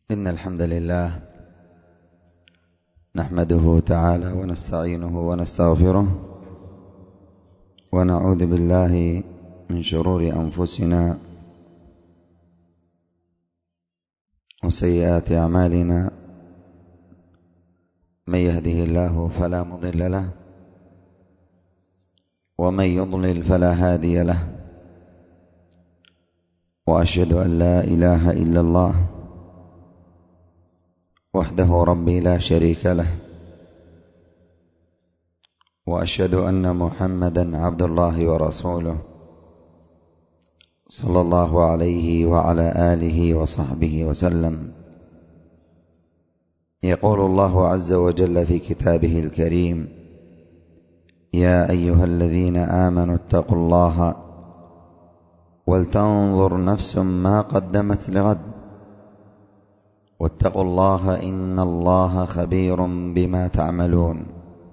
إن الحمد لله نحمده تعالى ونستعينه ونستغفره ونعوذ بالله من شرور أنفسنا وسيئات أعمالنا. من يهده الله فلا مضل له ومن يضلل فلا هادي له، وأشهد أن لا إله إلا الله وحده ربي لا شريك له، وأشهد أن محمدا عبد الله ورسوله صلى الله عليه وعلى آله وصحبه وسلم. يقول الله عز وجل في كتابه الكريم: يا أيها الذين آمنوا اتقوا الله ولتنظر نفس ما قدمت لغد واتقوا الله إن الله خبير بما تعملون.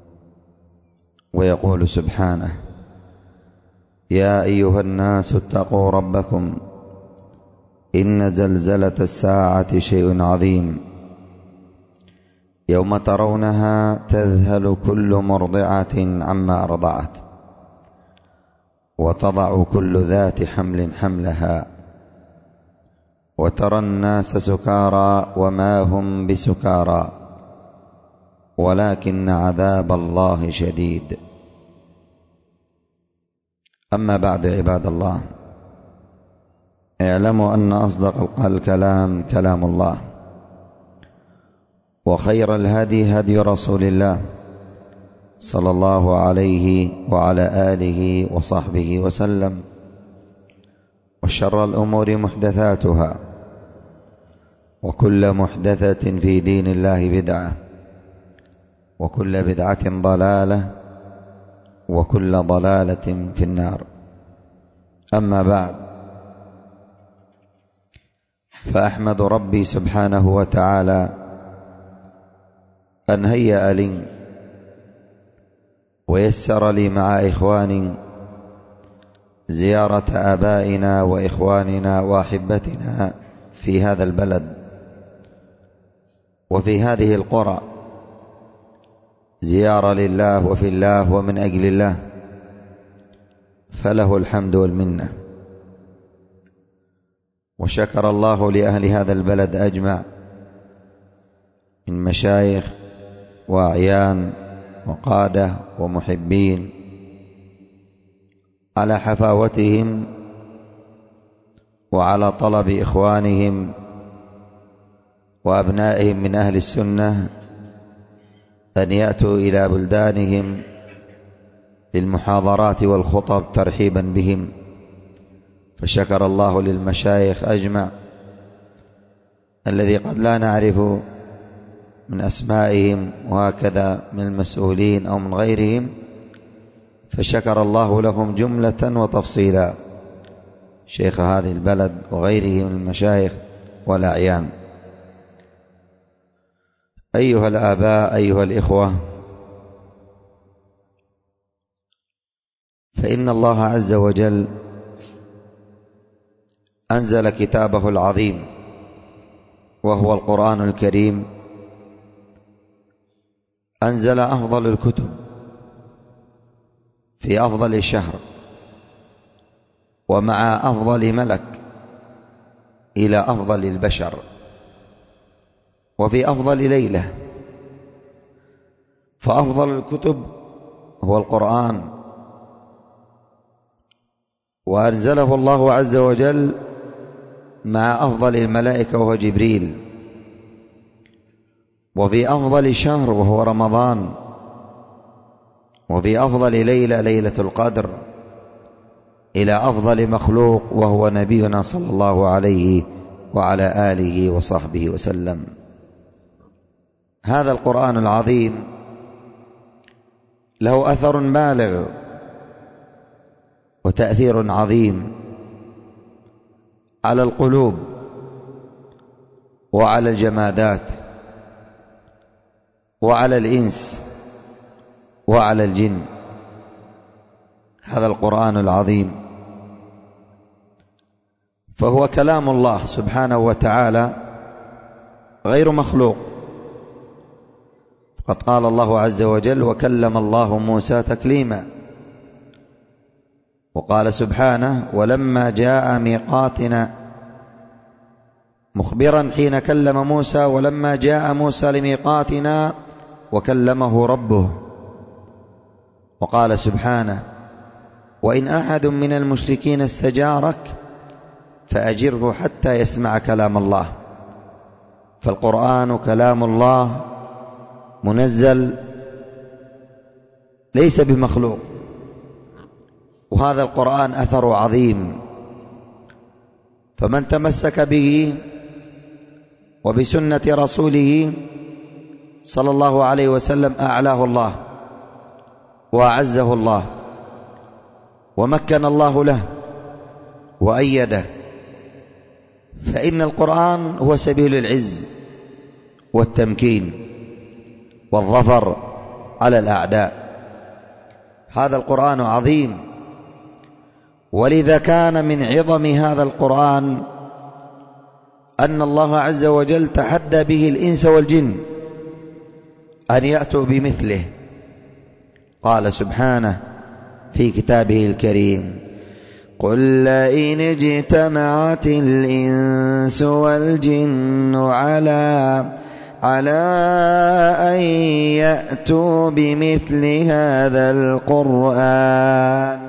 ويقول سبحانه: يا أيها الناس اتقوا ربكم إن زلزلة الساعة شيء عظيم يوم ترونها تذهل كل مرضعة عما أرضعت وتضع كل ذات حمل حملها وترى الناس سكارى وما هم بسكارى ولكن عذاب الله شديد. أما بعد، عباد الله، اعلموا أن أصدق الكلام كلام الله، وخير الهدي هدي رسول الله صلى الله عليه وعلى آله وصحبه وسلم، وشر الأمور محدثاتها، وكل محدثة في دين الله بدعة، وكل بدعة ضلالة، وكل ضلالة في النار. أما بعد، فأحمد ربي سبحانه وتعالى أن هيأ لي ويسر لي مع إخواني زيارة آبائنا وإخواننا وأحبتنا في هذا البلد وفي هذه القرى، زيارة لله وفي الله ومن أجل الله، فله الحمد والمنة. وشكر الله لأهل هذا البلد أجمع من مشايخ وأعيان وقادة ومحبين على حفاوتهم وعلى طلب إخوانهم وأبنائهم من أهل السنة أن يأتوا إلى بلدانهم للمحاضرات والخطب ترحيبا بهم. فشكر الله للمشايخ أجمع الذي قد لا نعرف من أسمائهم، وهكذا من المسؤولين أو من غيرهم، فشكر الله لهم جملة وتفصيلا، شيخ هذه البلد وغيره من المشايخ والأعيان. أيها الآباء، أيها الإخوة، فإن الله عز وجل أنزل كتابه العظيم وهو القرآن الكريم، أنزل أفضل الكتب في أفضل شهر ومع أفضل ملك إلى أفضل البشر وفي أفضل ليلة، فأفضل الكتب هو القرآن، وأنزله الله عز وجل مع أفضل الملائكة وهو جبريل، وفي أفضل شهر وهو رمضان، وفي أفضل ليلة ليلة القدر، إلى أفضل مخلوق وهو نبينا صلى الله عليه وعلى آله وصحبه وسلم. هذا القرآن العظيم له أثر بالغ وتأثير عظيم على القلوب وعلى الجمادات وعلى الإنس وعلى الجن. هذا القرآن العظيم فهو كلام الله سبحانه وتعالى غير مخلوق. فقد قال الله عز وجل: وكلم الله موسى تكليما. وقال سبحانه: ولما جاء ميقاتنا، مخبرا حين كلم موسى: ولما جاء موسى لميقاتنا وكلمه ربه. وقال سبحانه: وإن أحد من المشركين استجارك فأجره حتى يسمع كلام الله. فالقرآن كلام الله منزل ليس بمخلوق، وهذا القرآن أثره عظيم، فمن تمسك به وبسنة رسوله صلى الله عليه وسلم أعلاه الله وأعزه الله ومكن الله له وأيده. فإن القرآن هو سبيل العز والتمكين والظفر على الأعداء. هذا القرآن عظيم، ولذا كان من عظم هذا القرآن أن الله عز وجل تحدى به الإنس والجن أن يأتوا بمثله. قال سبحانه في كتابه الكريم: قل لئن اجتمعت الإنس والجن على أن يأتوا بمثل هذا القرآن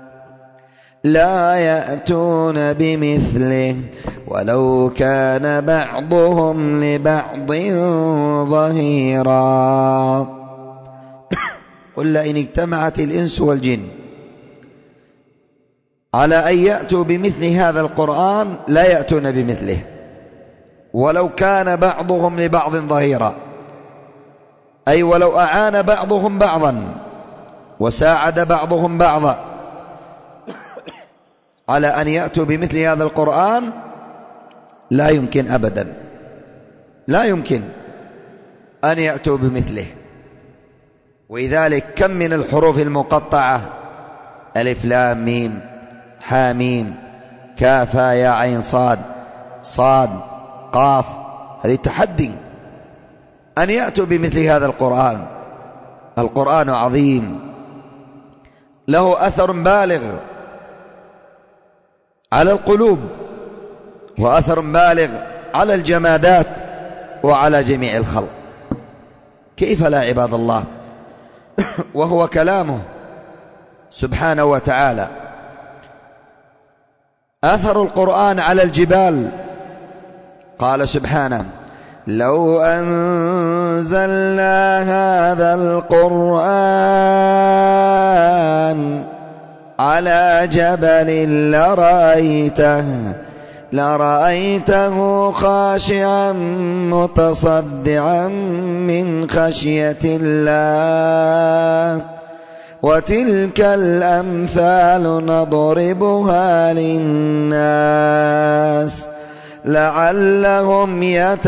لا يأتون بمثله ولو كان بعضهم لبعض ظهيرا. قل لئن اجتمعت الإنس والجن على أن يأتوا بمثل هذا القرآن لا يأتون بمثله ولو كان بعضهم لبعض ظهيرا، أي ولو أعان بعضهم بعضا وساعد بعضهم بعضا على أن يأتوا بمثل هذا القرآن لا يمكن أبدا، لا يمكن أن يأتوا بمثله. ولذلك كم من الحروف المقطعة: ألف لام ميم حاميم كافا يا عين صاد صاد قاف، هذه تحدي أن يأتوا بمثل هذا القرآن. القرآن عظيم، له أثر بالغ على القلوب وأثر بالغ على الجمادات وعلى جميع الخلق. كيف لا عباد الله؟ وهو كلامه سبحانه وتعالى. أثر القرآن على الجبال، قال سبحانه: لو أنزلنا هذا القرآن على جبل لرأيته خاشعا متصدعا من خشية الله وتلك الأمثال نضربها للناس لعلهم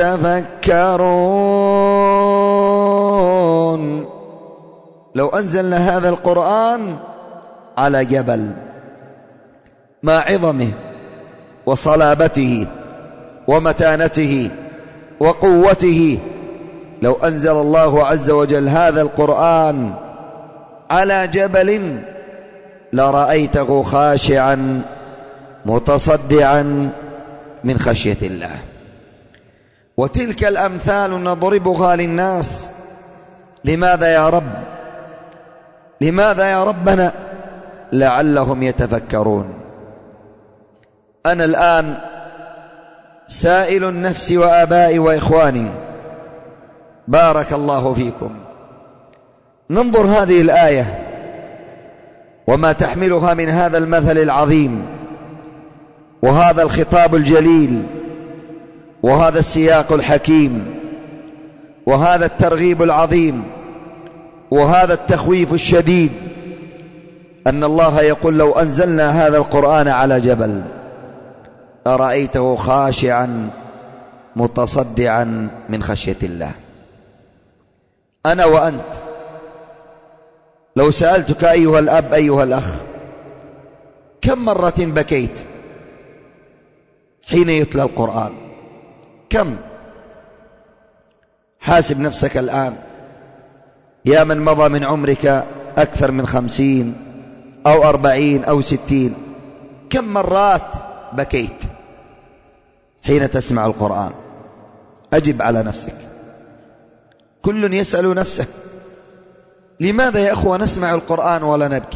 يتفكرون. لو أنزلنا هذا القرآن على جبل، مع عظمه وصلابته ومتانته وقوته، لو أنزل الله عز وجل هذا القرآن على جبل لرأيته خاشعا متصدعا من خشية الله. وتلك الأمثال نضربها للناس. لماذا يا رب؟ لماذا يا ربنا؟ لعلهم يتفكرون. أنا الآن سائل النفس وآبائي وإخواني، بارك الله فيكم، ننظر هذه الآية وما تحملها من هذا المثل العظيم وهذا الخطاب الجليل وهذا السياق الحكيم وهذا الترغيب العظيم وهذا التخويف الشديد، أن الله يقول: لو أنزلنا هذا القرآن على جبل أرأيته خاشعا متصدعا من خشية الله. أنا وأنت لو سألتك أيها الأب أيها الأخ، كم مرة بكيت حين يتلى القرآن؟ كم؟ حاسب نفسك الآن، يا من مضى من عمرك أكثر من 50 أو 40 أو 60، كم مرات بكيت حين تسمع القرآن؟ أجب على نفسك. كل يسأل نفسه: لماذا يا أخوة نسمع القرآن ولا نبكي؟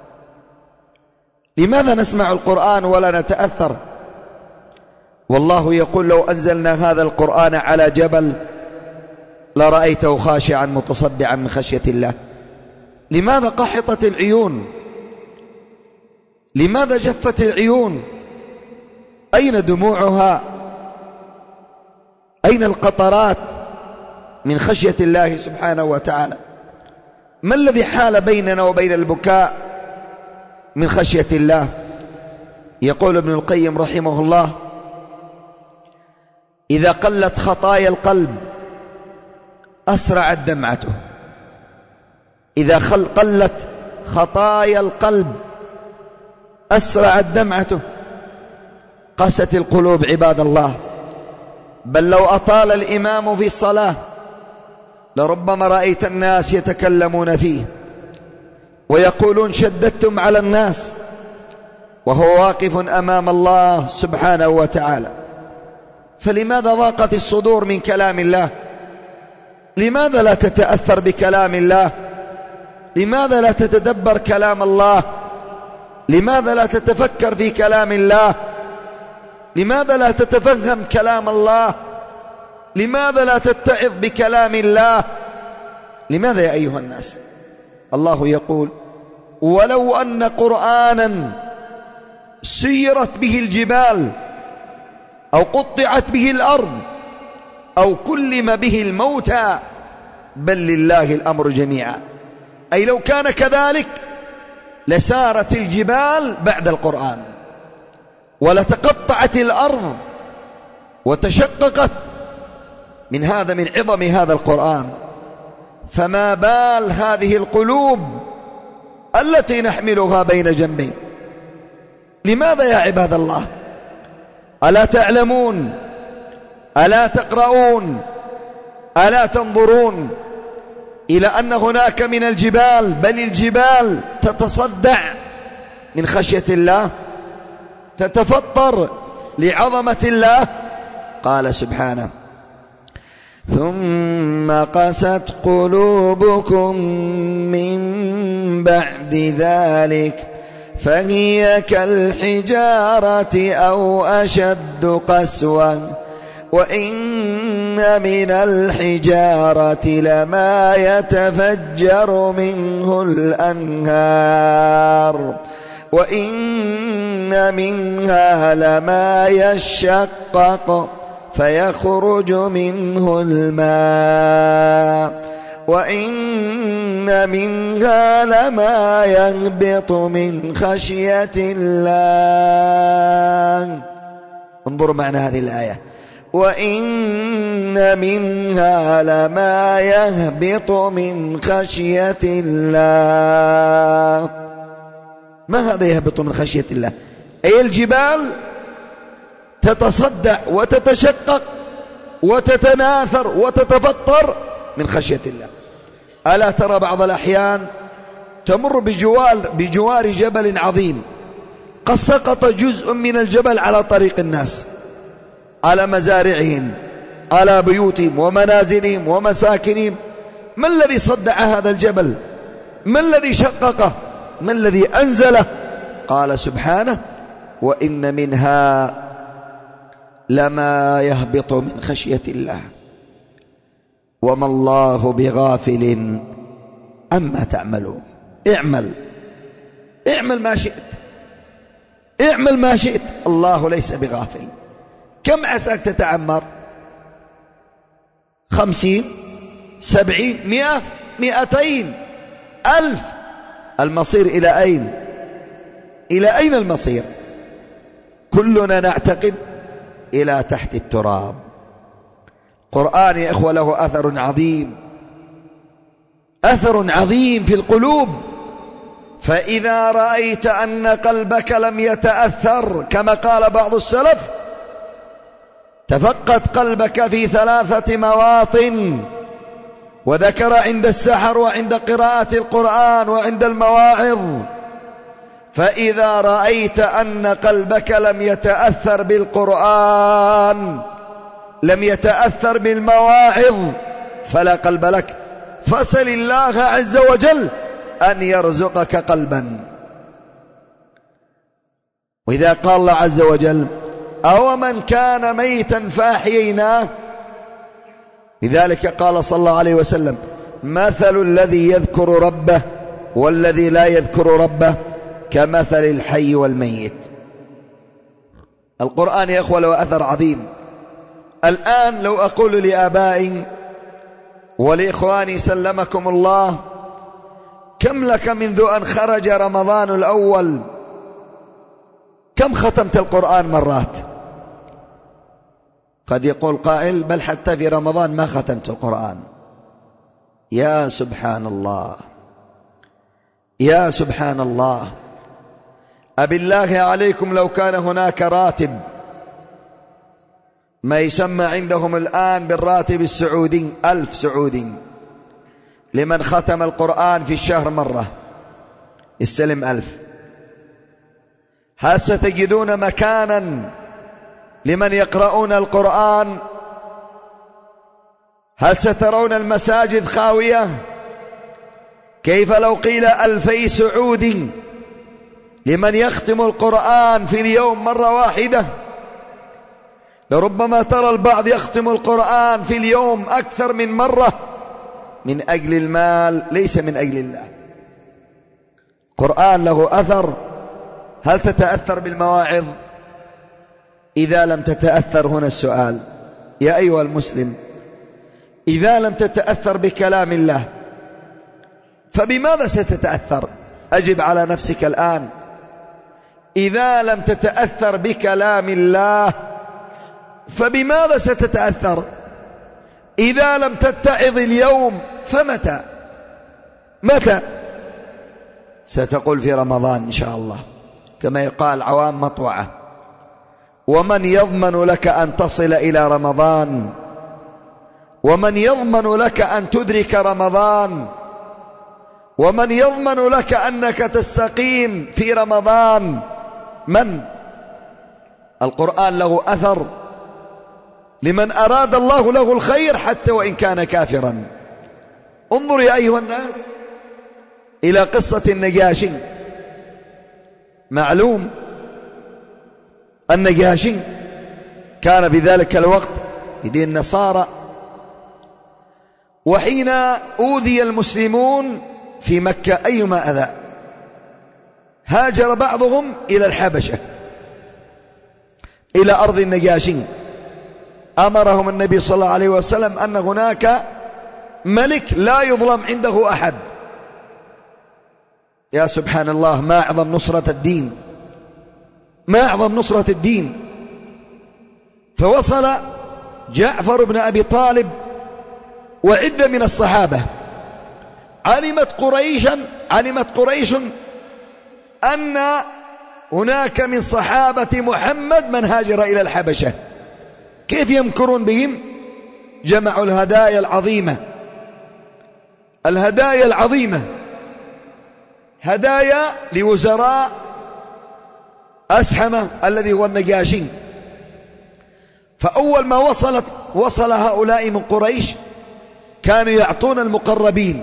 لماذا نسمع القرآن ولا نتأثر؟ والله يقول: لو أنزلنا هذا القرآن على جبل لرأيته خاشعا متصدعا من خشية الله. لماذا قحطت العيون؟ لماذا جفت العيون؟ أين دموعها؟ أين القطرات من خشية الله سبحانه وتعالى؟ ما الذي حال بيننا وبين البكاء من خشية الله؟ يقول ابن القيم رحمه الله: إذا قلت خطايا القلب أسرعت دمعته. إذا قلت خطايا القلب أسرعت دمعته. قست القلوب عباد الله، بل لو أطال الإمام في الصلاة لربما رأيت الناس يتكلمون فيه ويقولون: شددتم على الناس، وهو واقف أمام الله سبحانه وتعالى. فلماذا ضاقت الصدور من كلام الله؟ لماذا لا تتأثر بكلام الله؟ لماذا لا تتدبر كلام الله؟ لماذا لا تتفكر في كلام الله؟ لماذا لا تتفهم كلام الله؟ لماذا لا تتعظ بكلام الله؟ لماذا يا أيها الناس؟ الله يقول: ولو أن قرآنا سيرت به الجبال أو قطعت به الأرض أو كلم به الموتى بل لله الأمر جميعا. أي لو كان كذلك لسارت الجبال بعد القرآن، ولتقطعت الأرض وتشققت من عظم هذا القرآن. فما بال هذه القلوب التي نحملها بين جنبين؟ لماذا يا عباد الله؟ ألا تعلمون؟ ألا تقرؤون؟ ألا تنظرون إلى أن هناك من الجبال، بل الجبال تتصدع من خشية الله، تتفطر لعظمة الله؟ قال سبحانه: ثم قست قلوبكم من بعد ذلك فهي كالحجارة أو أشد قسوة وإن من الحجارة لما يتفجر منه الأنهار وإن منها لما يشقق فيخرج منه الماء وإن منها لما يهبط من خشية الله. انظروا معنى هذه الآية: وإن منها لما يهبط من خشية الله. ما هذا يهبط من خشية الله؟ أي الجبال تتصدع وتتشقق وتتناثر وتتفطر من خشية الله. ألا ترى بعض الأحيان تمر بجوار جبل عظيم، قد سقط جزء من الجبل على طريق الناس، على مزارعهم، على بيوتهم ومنازلهم ومساكنهم. ما الذي صدع هذا الجبل؟ ما الذي شققه؟ ما الذي أنزله؟ قال سبحانه: وإن منها لما يهبط من خشية الله وما الله بغافل عما تعملون. اعمل ما شئت، اعمل ما شئت، الله ليس بغافل. كم عساك تتعمر؟ 50 70 100 200 1000. المصير إلى أين؟ إلى أين المصير؟ كلنا نعتقد إلى تحت التراب. قرآن يا إخوة له أثر عظيم، أثر عظيم في القلوب. فإذا رأيت أن قلبك لم يتأثر كما قال بعض السلف: تفقد قلبك في 3 مواطن وذكر عند السحر وعند قراءة القرآن وعند المواعظ. فإذا رأيت أن قلبك لم يتأثر بالقرآن، لم يتأثر بالمواعظ، فلا قلب لك، فسل الله عز وجل أن يرزقك قلبا. وإذا قال الله عز وجل أو من كان ميتا فأحييناه، لذلك قال صلى الله عليه وسلم مثل الذي يذكر ربه والذي لا يذكر ربه كمثل الحي والميت. القرآن يا أخوة له أثر عظيم. الآن لو أقول لآبائي ولإخواني سلمكم الله كم لك منذ أن خرج رمضان الأول، كم ختمت القرآن مرات؟ قد يقول قائل بل حتى في رمضان ما ختمت القرآن. يا سبحان الله، يا سبحان الله. أبالله عليكم لو كان هناك راتب، ما يسمى عندهم الآن بالراتب السعودي، 1000 سعودي لمن ختم القرآن في الشهر مرة، يستلم 1000. هل ستجدون مكانا لمن يقرؤون القرآن؟ هل سترون المساجد خاوية؟ كيف لو قيل 2000 سعودي لمن يختم القرآن في اليوم مرة واحدة؟ لربما ترى البعض يختم القرآن في اليوم أكثر من مرة من أجل المال، ليس من أجل الله. القرآن له أثر. هل تتأثر بالمواعظ؟ إذا لم تتأثر، هنا السؤال يا أيها المسلم، إذا لم تتأثر بكلام الله فبماذا ستتأثر؟ أجب على نفسك الآن. إذا لم تتأثر بكلام الله فبماذا ستتأثر؟ إذا لم تتعظ اليوم فمتى؟ متى؟ ستقول في رمضان إن شاء الله، كما يقال عوام مطوعة. ومن يضمن لك أن تصل إلى رمضان؟ ومن يضمن لك أن تدرك رمضان؟ ومن يضمن لك أنك تستقيم في رمضان؟ من؟ القرآن له أثر لمن أراد الله له الخير حتى وإن كان كافرا. انظر يا أيها الناس إلى قصة النجاشي. معلوم النجاشي كان في ذلك الوقت بدين النصارى، وحين أوذي المسلمون في مكة أيما أذى هاجر بعضهم إلى الحبشة، إلى أرض النجاشي. أمرهم النبي صلى الله عليه وسلم أن هناك ملك لا يظلم عنده أحد. يا سبحان الله، ما أعظم نصرة الدين، ما أعظم نصرة الدين. فوصل جعفر بن أبي طالب وعدة من الصحابة. علمت قريش أن هناك من صحابة محمد من هاجر إلى الحبشة. كيف يمكرون بهم؟ جمعوا الهدايا العظيمة، الهدايا العظيمة، هدايا لوزراء أسحمة الذي هو النجاشي. فأول ما وصل هؤلاء من قريش كانوا يعطون المقربين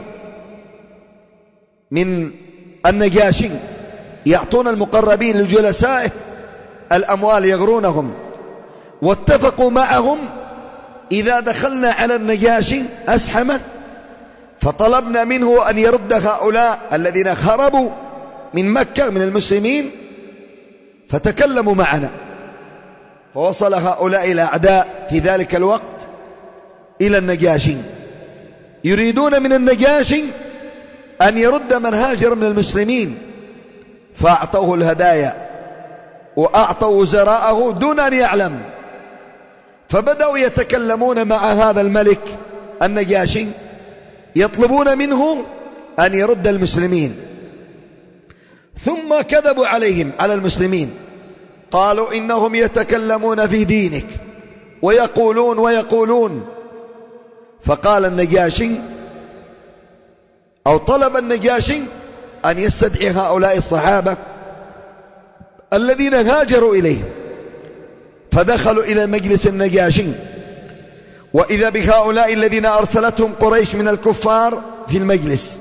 من النجاشي، يعطون المقربين لجلسائه الأموال يغرونهم. واتفقوا معهم إذا دخلنا على النجاشي أسحمة فطلبنا منه أن يرد هؤلاء الذين هربوا من مكة من المسلمين، فتكلموا معنا. فوصل هؤلاء الأعداء في ذلك الوقت إلى النجاشي، يريدون من النجاشي أن يرد من هاجر من المسلمين، فأعطوه الهدايا وأعطوا وزراءه دون أن يعلم. فبدأوا يتكلمون مع هذا الملك النجاشي يطلبون منه أن يرد المسلمين، ثم كذبوا عليهم على المسلمين، قالوا إنهم يتكلمون في دينك ويقولون. فقال النجاشي أو طلب النجاشي أن يستدعي هؤلاء الصحابة الذين هاجروا إليه، فدخلوا إلى مجلس النجاشي، وإذا بهؤلاء الذين أرسلتهم قريش من الكفار في المجلس.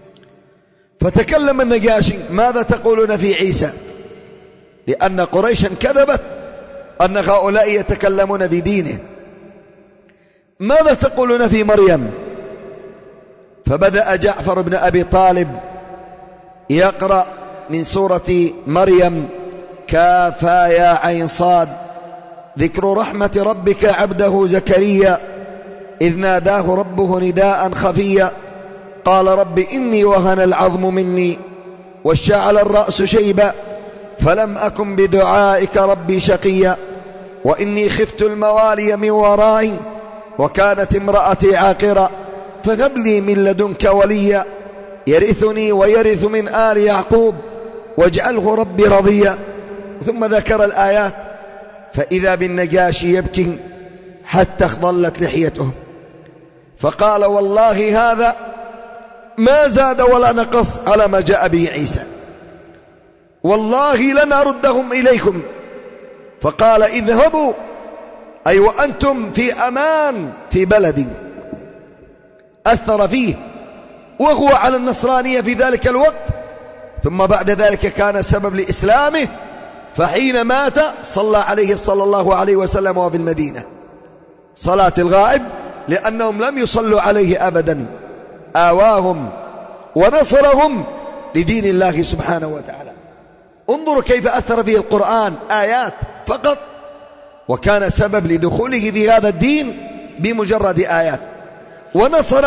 فتكلم النجاشي: ماذا تقولون في عيسى؟ لأن قريشا كذبت أن هؤلاء يتكلمون بدينه. ماذا تقولون في مريم؟ فبدأ جعفر بن أبي طالب يقرأ من سورة مريم: كافها يا عين صاد، ذكر رحمة ربك عبده زكريا إذ ناداه ربه نداء خفيا قال رب إني وهن العظم مني واشتعل الرأس شيبا فلم أكن بدعائك ربي شقيا وإني خفت الموالي من ورائي وكانت امرأتي عاقرا فهب لي من لدنك وليا يرثني ويرث من آل يعقوب واجعله ربي رضيا. ثم ذكر الآيات، فإذا بالنجاشي يبكي حتى اخضلت لحيته، فقال: والله هذا ما زاد ولا نقص على ما جاء به عيسى، والله لن أردهم إليكم. فقال: اذهبوا، أي وأنتم في أمان في بلد أثر فيه وهو على النصرانية في ذلك الوقت، ثم بعد ذلك كان سبب لإسلامه، فحين مات صلى عليه صلى الله عليه وسلم وفي المدينة صلاة الغائب، لأنهم لم يصلوا عليه أبدا، آواهم ونصرهم لدين الله سبحانه وتعالى. انظروا كيف أثر فيه القرآن، آيات فقط، وكان سبب لدخوله في هذا الدين بمجرد آيات. ونصر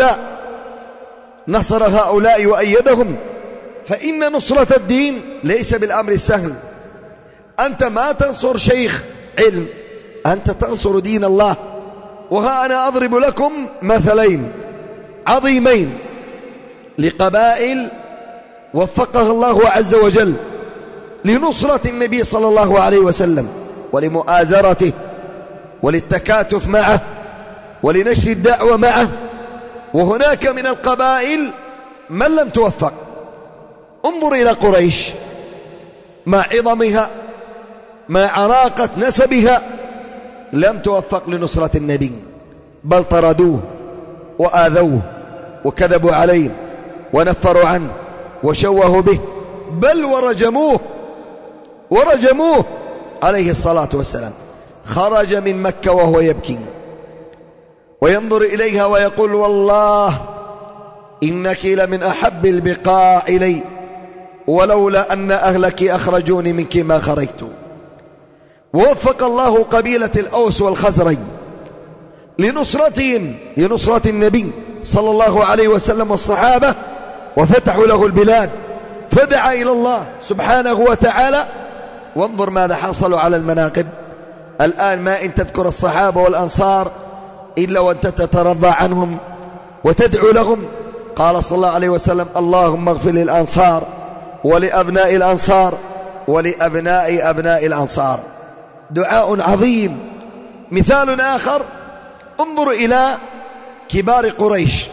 هؤلاء وأيدهم. فإن نصرة الدين ليس بالأمر السهل. أنت ما تنصر شيخ علم، أنت تنصر دين الله. وها أنا أضرب لكم مثلين عظيمين لقبائل وفقها الله عز وجل لنصرة النبي صلى الله عليه وسلم ولمؤازرته وللتكاتف معه ولنشر الدعوة معه. وهناك من القبائل من لم توفق. انظر إلى قريش مع عظمها مع عراقة نسبها لم توفق لنصرة النبي، بل طردوه وآذوه وكذبوا عليه ونفروا عنه وشوهوا به، بل ورجموه عليه الصلاة والسلام. خرج من مكة وهو يبكي وينظر إليها ويقول: والله إنك لمن أحب البقاع إلي، ولولا أن أهلك أخرجوني منك ما خرجت. ووفق الله قبيلة الأوس والخزرج لنصرتهم لنصرة النبي صلى الله عليه وسلم والصحابة، وفتحوا له البلاد، فدعا إلى الله سبحانه وتعالى. وانظر ماذا حصلوا على المناقب الآن. ما إن تذكر الصحابة والأنصار إلا وأنت تترضى عنهم وتدعو لهم. قال صلى الله عليه وسلم: اللهم اغفر للأنصار ولأبناء الأنصار ولأبناء أبناء الأنصار. دعاء عظيم. مثال آخر، انظر إلى كبار قريش،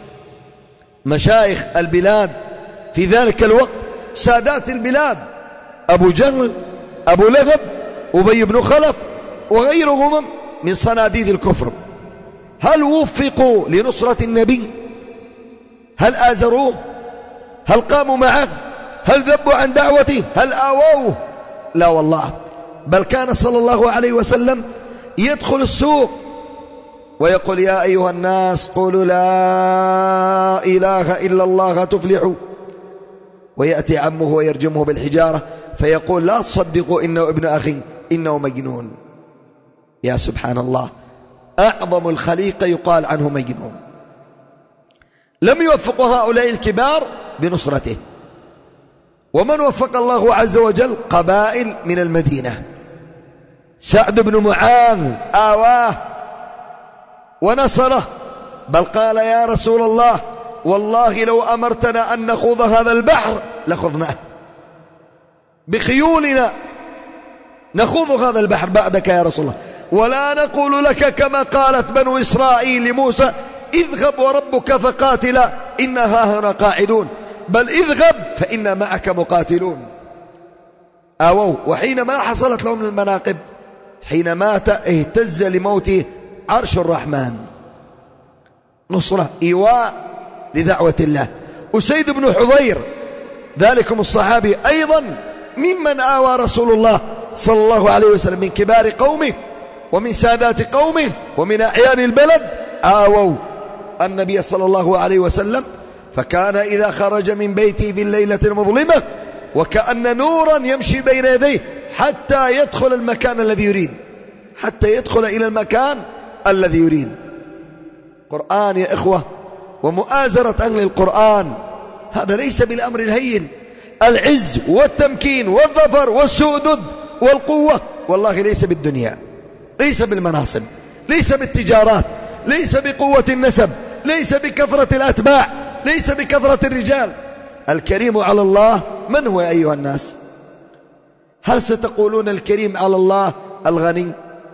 مشايخ البلاد في ذلك الوقت، سادات البلاد، أبو جهل، أبو لهب، أبي بن خلف وغيرهم من صناديد الكفر. هل وفقوا لنصرة النبي؟ هل آزروه؟ هل قاموا معه؟ هل ذبوا عن دعوته؟ هل آووه؟ لا والله. بل كان صلى الله عليه وسلم يدخل السوق ويقول: يا أيها الناس قولوا لا إله إلا الله تفلحوا. ويأتي عمه ويرجمه بالحجارة فيقول: لا تصدقوا إنه ابن أخي إنه مجنون. يا سبحان الله، أعظم الخليقة يقال عنه مجنون. لم يوفق هؤلاء الكبار بنصرته. ومن وفق الله عز وجل قبائل من المدينة. سعد بن معاذ آواه ونصره، بل قال: يا رسول الله والله لو أمرتنا أن نخوض هذا البحر لخضناه، بخيولنا نخوض هذا البحر بعدك يا رسول الله، ولا نقول لك كما قالت بنو إسرائيل لموسى: اذهب وربك فقاتلا إنها هنا قاعدون، بل اذهب فإنا معك مقاتلون. آووا، وحينما حصلت لهم المناقب حين مات اهتز لموته عرش الرحمن، نصرة إيواء لدعوة الله. أسيد بن حضير ذلكم الصحابي أيضا ممن آوى رسول الله صلى الله عليه وسلم، من كبار قومه ومن سادات قومه ومن أعيان البلد، آووا النبي صلى الله عليه وسلم، فكان إذا خرج من بيته في الليلة المظلمة وكأن نورا يمشي بين يديه حتى يدخل المكان الذي يريد، حتى يدخل إلى المكان الذي يريد. قرآن يا إخوة، ومؤازرة أهل القرآن هذا ليس بالأمر الهين. العز والتمكين والظفر والسؤدد والقوة والله ليس بالدنيا، ليس بالمناصب، ليس بالتجارات، ليس بقوة النسب، ليس بكثرة الأتباع، ليس بكثرة الرجال. الكريم على الله من هو يا أيها الناس؟ هل ستقولون الكريم على الله الغني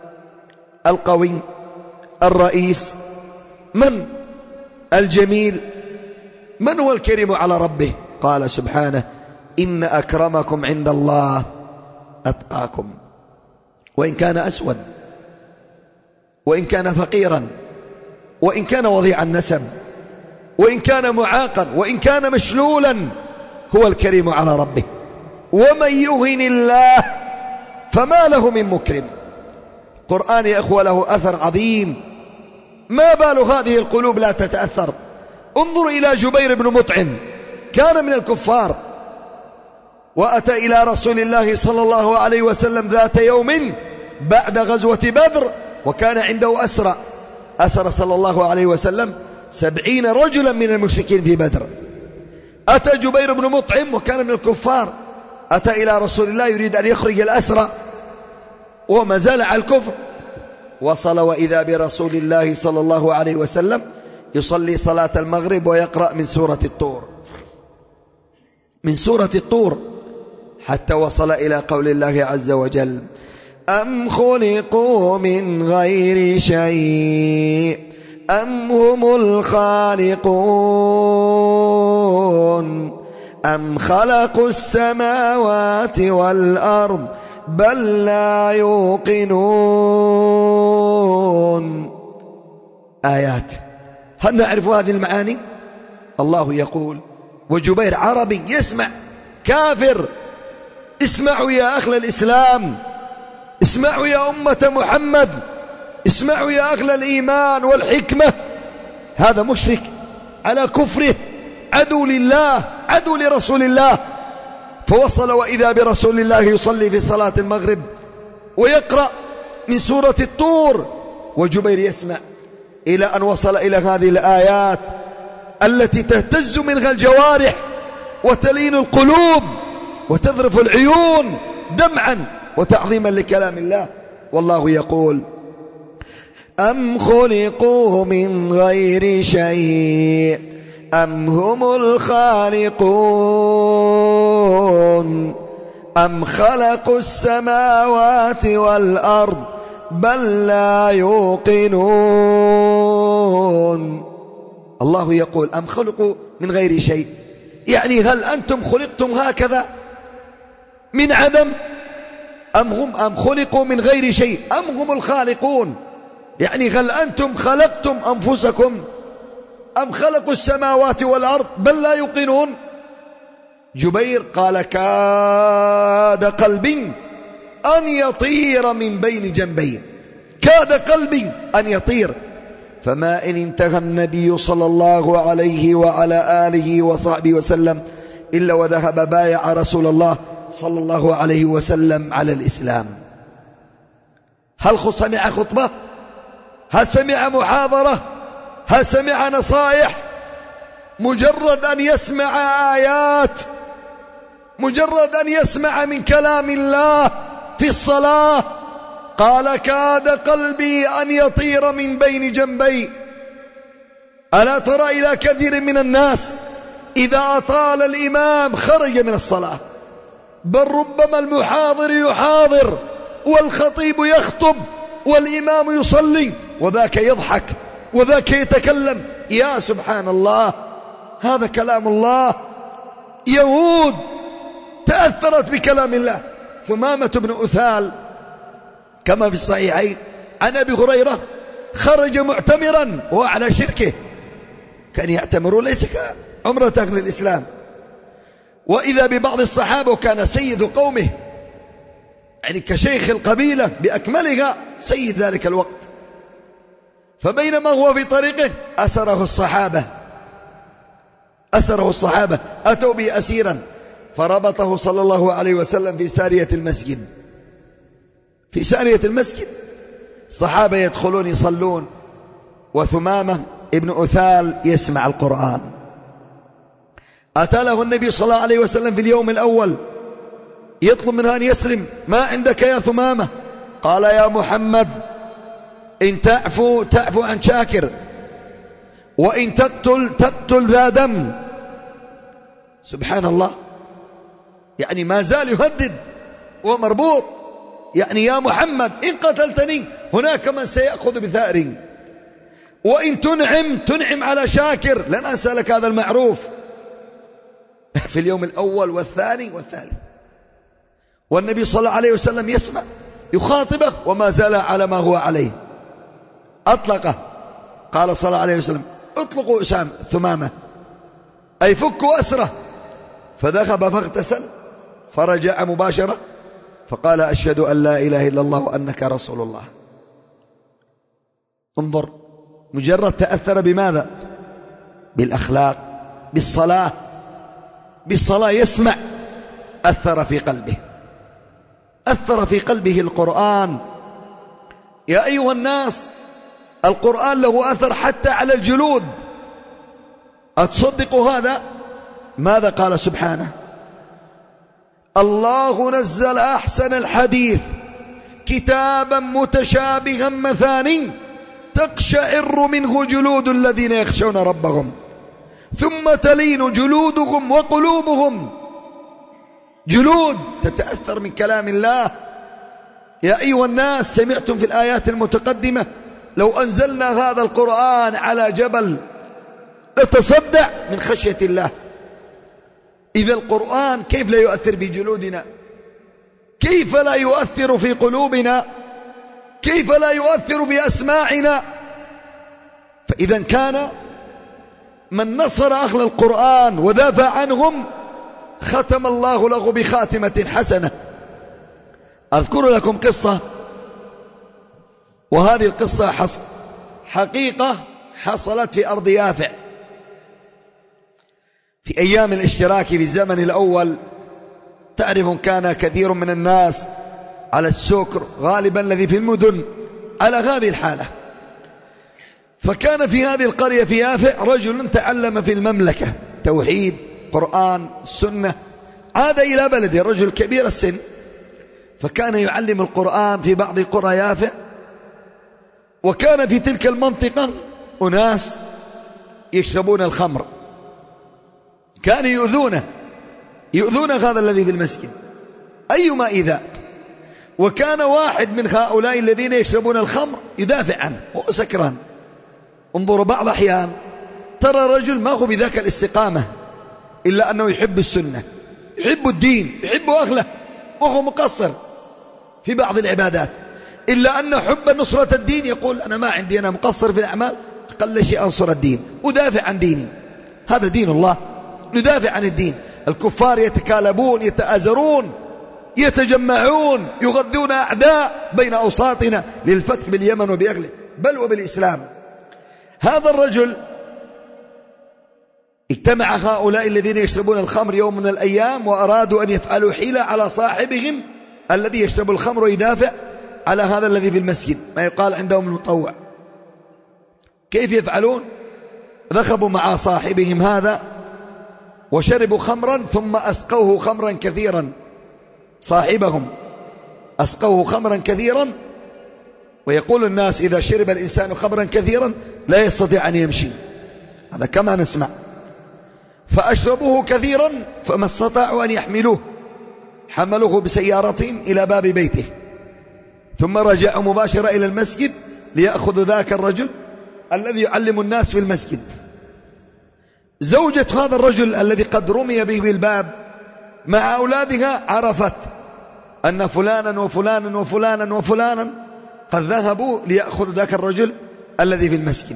القوي الرئيس؟ من الجميل؟ من هو الكريم على ربه؟ قال سبحانه: إن أكرمكم عند الله أتقاكم. وإن كان أسود، وإن كان فقيرا، وإن كان وضيع النسب، وإن كان معاقا، وإن كان مشلولا، هو الكريم على ربه. ومن يهن الله فما له من مكرم. قرآن يا أخوة له أثر عظيم، ما بال هذه القلوب لا تتأثر؟ انظر إلى جبير بن مطعم، كان من الكفار، وأتى إلى رسول الله صلى الله عليه وسلم ذات يوم بعد غزوة بدر، وكان عنده أسر صلى الله عليه وسلم 70 رجلا من المشركين في بدر. أتى جبير بن مطعم وكان من الكفار، أتى إلى رسول الله يريد أن يخرج الأسرى وما زال على الكفر. وصل وإذا برسول الله صلى الله عليه وسلم يصلي صلاة المغرب ويقرأ من سورة الطور، من سورة الطور، حتى وصل إلى قول الله عز وجل: أم خلقوا من غير شيء أم هم الخالقون أم خلقوا السماوات والأرض بل لا يوقنون. آيات. هل نعرف هذه المعاني؟ الله يقول، وجبير عربي يسمع، كافر. اسمعوا يا أهل الإسلام، اسمعوا يا أمة محمد، اسمعوا يا أهل الإيمان والحكمة. هذا مشرك على كفره، عدو لله، عدو لرسول الله. فوصل وإذا برسول الله يصلي في صلاة المغرب ويقرأ من سورة الطور، وجبير يسمع، إلى أن وصل إلى هذه الآيات التي تهتز منها الجوارح وتلين القلوب وتذرف العيون دمعا وتعظيما لكلام الله. والله يقول: أم خلقوا من غير شيء أم هم الخالقون أم خلقوا السماوات والأرض بل لا يوقنون. الله يقول: أم خلقوا من غير شيء، يعني هل أنتم خلقتم هكذا من عدم؟ أم خلقوا من غير شيء أم هم الخالقون، يعني هل أنتم خلقتم أنفسكم أم خلقوا السماوات والأرض بل لا يوقنون. جبير قال: كاد قلبي أن يطير من بين جنبي، كاد قلبي أن يطير. فما إن انتهى النبي صلى الله عليه وعلى آله وصحبه وسلم إلا وذهب بايع رسول الله صلى الله عليه وسلم على الإسلام. هل سمع خطبة؟ هل سمع محاضرة؟ هل سمع نصائح؟ مجرد أن يسمع آيات، مجرد أن يسمع من كلام الله في الصلاة قال: كاد قلبي أن يطير من بين جنبي. ألا ترى إلى كثير من الناس إذا أطال الإمام خرج من الصلاة، بل ربما المحاضر يحاضر والخطيب يخطب والإمام يصلي وذاك يضحك وذاك يتكلم. يا سبحان الله، هذا كلام الله. يهود تأثرت بكلام الله. ثمامة بن أثال كما في الصحيحين عن أبي هريرة خرج معتمرا وهو على شركه، كان يعتمر ليس كعمرة أهل الإسلام، وإذا ببعض الصحابة وكان سيد قومه، يعني كشيخ القبيلة بأكملها، سيد ذلك الوقت. فبينما هو في طريقه أسره الصحابة أتوا به أسيرا، فربطه صلى الله عليه وسلم في سارية المسجد. الصحابة يدخلون يصلون، وثمامة ابن أثال يسمع القرآن. أتى له النبي صلى الله عليه وسلم في اليوم الأول يطلب منه أن يسلم. ما عندك يا ثمامة؟ قال يا محمد إن تعفو عن شاكر، وإن تقتل ذا دم. سبحان الله، يعني ما زال يهدد ومربوط، يعني يا محمد إن قتلتني هناك من سيأخذ بثأري، وإن تنعم على شاكر لن أسألك هذا المعروف. في اليوم الأول والثاني والثالث، والنبي صلى الله عليه وسلم يسمع يخاطبه وما زال على ما هو عليه. أطلقه، قال صلى الله عليه وسلم اطلقوا ثمامة، أي فكوا أسره. فذهب فاغتسل فرجع مباشرة فقال أشهد أن لا إله إلا الله وأنك رسول الله. انظر، مجرد تأثر بماذا؟ بالأخلاق، بالصلاة يسمع، أثر في قلبه القرآن. يا أيها الناس، القرآن له أثر حتى على الجلود. أتصدقوا هذا؟ ماذا قال سبحانه؟ الله نزل أحسن الحديث كتابا متشابها مثاني تقشعر منه جلود الذين يخشون ربهم ثم تلين جلودهم وقلوبهم. جلود تتأثر من كلام الله. يا أيها الناس، سمعتم في الآيات المتقدمة لو أنزلنا هذا القرآن على جبل لتصدع من خشية الله. إذا القرآن كيف لا يؤثر بجلودنا؟ كيف لا يؤثر في قلوبنا؟ كيف لا يؤثر في أسماعنا؟ فإذا كان من نصر أهل القرآن ودافع عنهم ختم الله له بخاتمة حسنة. أذكر لكم قصة، وهذه القصة حقيقة حصلت في أرض يافع في أيام الاشتراك في الزمن الأول. تعرف كان كثير من الناس على السكر، غالبا الذي في المدن على هذه الحالة. فكان في هذه القرية في يافع رجل تعلم في المملكة توحيد قرآن السنة، عاد إلى بلده، رجل كبير السن، فكان يعلم القرآن في بعض قرى يافع. وكان في تلك المنطقة أناس يشربون الخمر، كانوا يؤذون هذا الذي في المسجد أيما إيذاء. وكان واحد من هؤلاء الذين يشربون الخمر يدافع عنه، هو سكران. انظروا، بعض أحيان ترى رجل ما هو بذاك الاستقامة إلا أنه يحب السنة، يحب الدين، يحب أهله، وهو مقصر في بعض العبادات، إلا أن حب نصرة الدين يقول أنا ما عندي، أنا مقصر في الأعمال، أقل شيء أنصر الدين، أدافع عن ديني، هذا دين الله، ندافع عن الدين. الكفار يتكالبون، يتآزرون، يتجمعون، يغذون أعداء بين أوساطنا للفتك باليمن وبأهله بل وبالإسلام. هذا الرجل اجتمع هؤلاء الذين يشربون الخمر يوم من الأيام وأرادوا أن يفعلوا حيلة على صاحبهم الذي يشرب الخمر ويدافع على هذا الذي في المسجد، ما يقال عندهم المطوع. كيف يفعلون؟ ذهبوا مع صاحبهم هذا وشربوا خمرا ثم أسقوه خمرا كثيرا، صاحبهم أسقوه خمرا كثيرا. ويقول الناس إذا شرب الإنسان خمرا كثيرا لا يستطيع أن يمشي، هذا كما نسمع. فأشربوه كثيرا فما استطاعوا أن يحملوه، حملوه بسيارتهم إلى باب بيته، ثم رجعوا مباشرة إلى المسجد ليأخذوا ذاك الرجل الذي يعلم الناس في المسجد. زوجة هذا الرجل الذي قد رمي به بالباب مع أولادها عرفت أن فلانا وفلانا وفلانا وفلانا قد ذهبوا ليأخذ ذاك الرجل الذي في المسجد،